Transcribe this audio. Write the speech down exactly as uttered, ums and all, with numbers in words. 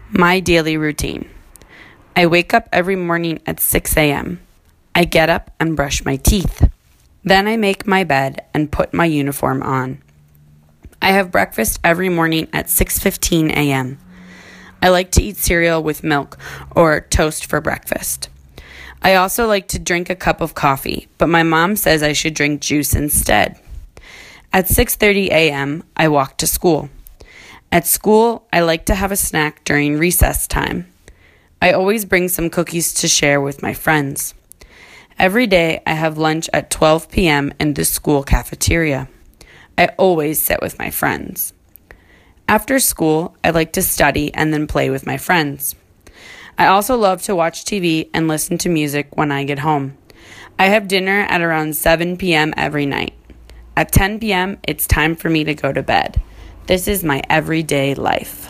My daily routine. I wake up every morning at six a.m. I get up and brush my teeth. Then I make my bed and put my uniform on. I have breakfast every morning at six fifteen a.m. I like to eat cereal with milk or toast for breakfast. I also like to drink a cup of coffee, but my mom says I should drink juice instead. At six thirty a.m., I walk to school. At school, I like to have a snack during recess time. I always bring some cookies to share with my friends. Every day, I have lunch at twelve p.m. in the school cafeteria. I always sit with my friends. After school, I like to study and then play with my friends. I also love to watch T V and listen to music when I get home. I have dinner at around seven p.m. every night. At ten p.m., it's time for me to go to bed. This is my everyday life.